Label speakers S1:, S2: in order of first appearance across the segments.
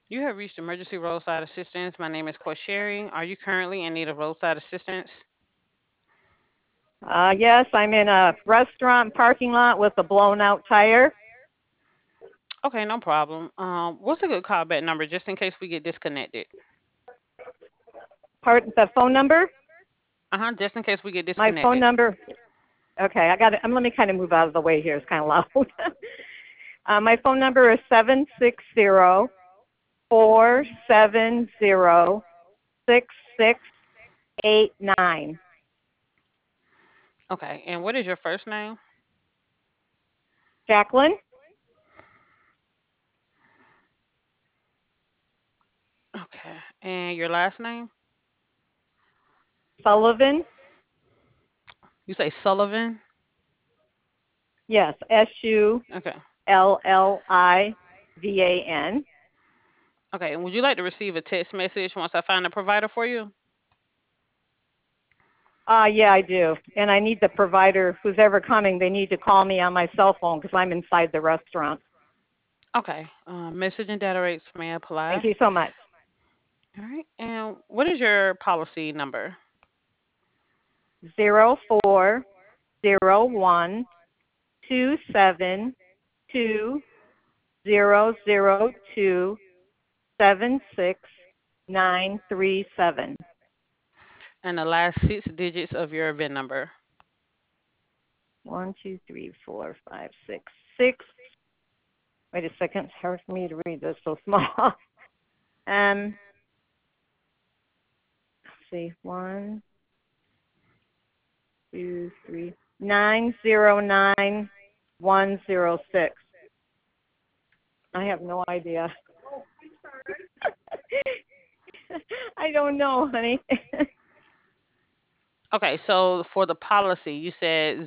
S1: You have reached emergency roadside assistance. My name is Sherry. Are you currently in need of roadside assistance?
S2: Yes, I'm in a restaurant parking lot with a blown out tire.
S1: Okay, no problem. What's a good callback number just in case we get disconnected?
S2: The phone number?
S1: Just in case we get
S2: My phone
S1: disconnected.
S2: number. Okay, I got it. Let me kind of move out of the way here. It's kind of loud. My phone number is 760-470-6689.
S1: Okay, and what is your first name?
S2: Jacqueline
S1: Okay, and your last name?
S2: Sullivan.
S1: You say Sullivan?
S2: Yes,
S1: Okay.
S2: Sullivan.
S1: Okay, and would you like to receive a text message once I find a provider for you?
S2: Yeah, I do. And I need the provider, who's ever coming, they need to call me on my cell phone because I'm inside the restaurant.
S1: Okay. Message and data rates may
S2: Thank
S1: apply.
S2: you so much.
S1: All right. And what is your policy number?
S2: 0401-272-002-76937.
S1: And the last 6 digits of your VIN number.
S2: 1, 2, 3, 4, 5, 6, 6. Wait a second. It's hard for me to read this so small. Let's see. 1, 2, 3. 909-106. I have no idea. I don't know, honey.
S1: Okay, so for the policy, you said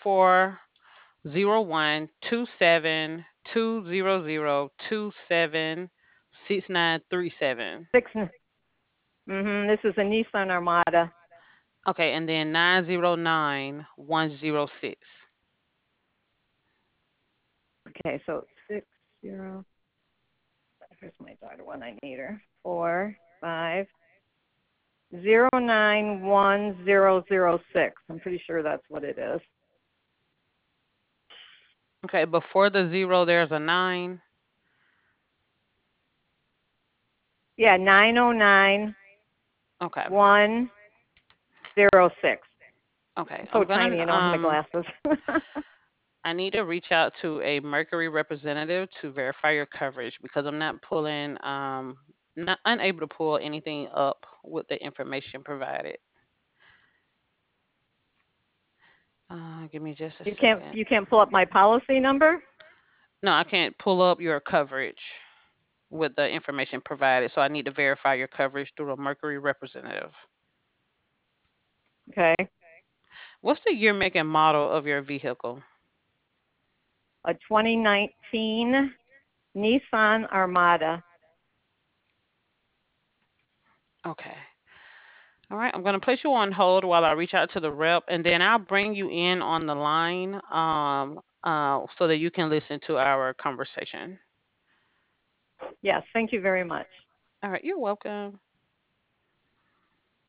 S1: 0401-272-002-76937.
S2: Six. This is a Nissan Armada.
S1: Okay, and then 909-106.
S2: Okay, so 60. Here's my daughter when I need her. 450910006. I'm pretty sure that's what it is.
S1: Okay, before the zero, there's a 9.
S2: Yeah, 909
S1: Okay.
S2: 106.
S1: Okay.
S2: I'm so
S1: I'm gonna
S2: tiny, I don't have my glasses.
S1: I need to reach out to a Mercury representative to verify your coverage because I'm not pulling not unable to pull anything up with the information provided. Give me just a second.
S2: You can't pull up my policy number?
S1: No, I can't pull up your coverage with the information provided, so I need to verify your coverage through a Mercury representative.
S2: Okay.
S1: What's the year, make, and model of your vehicle?
S2: A 2019 Nissan Armada.
S1: Okay. All right, I'm going to place you on hold while I reach out to the rep, and then I'll bring you in on the line so that you can listen to our conversation.
S2: Yes, thank you very much.
S1: All right, you're welcome.